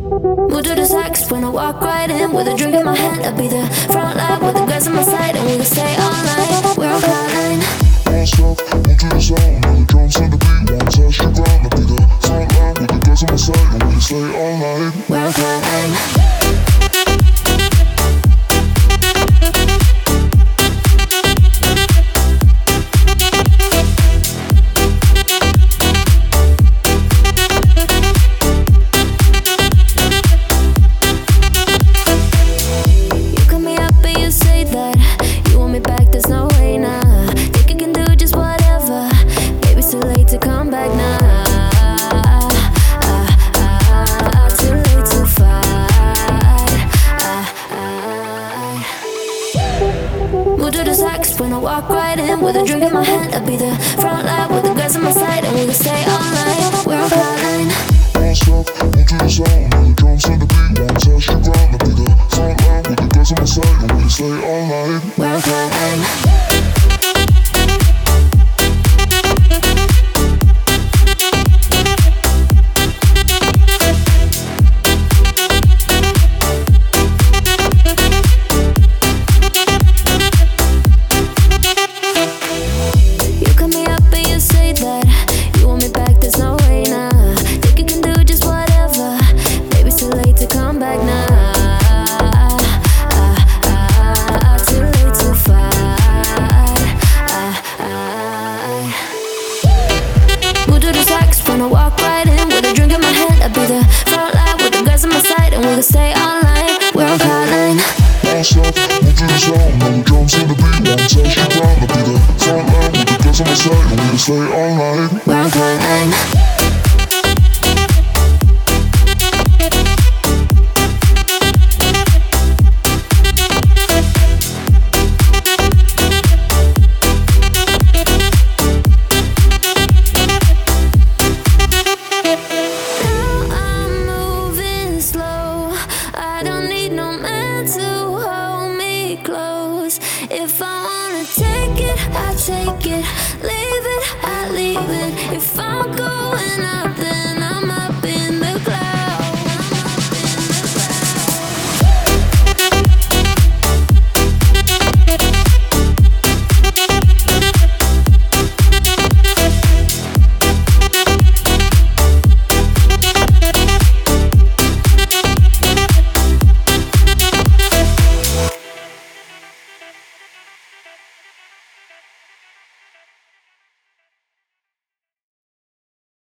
Move to the sax when I walk right in. With a drink in my hand, I'll be the front line with the guys on my side, and we can stay all night. We're on cloud nine. Fast up, move to the sound, and the drums and the beat won't touch the ground. I'll be the front line with the guys on my side, and we can stay all night. We're on cloud nine. When I walk right in with a drink in my hand, I'll be the front line with the guys on my side, and we can stay all night. We're on cloud nine. Fast up, move to the sound, and the drums and the beat won't touch the ground. I'll be the front line with the guys on my side, and we can stay all night. We're on cloud nine. When I walk right in with a drink in my hand, I'll be the front line with the guys on my side, and we can stay all night. We're on cloud nine. Fast up, move to the sound, and the drums and the beat won't touch the ground. I'll be the front line with the guys on my side, and we can stay all night. We're on cloud nine. If I wanna take it, I take it. Leave it, I leave it. If I'm going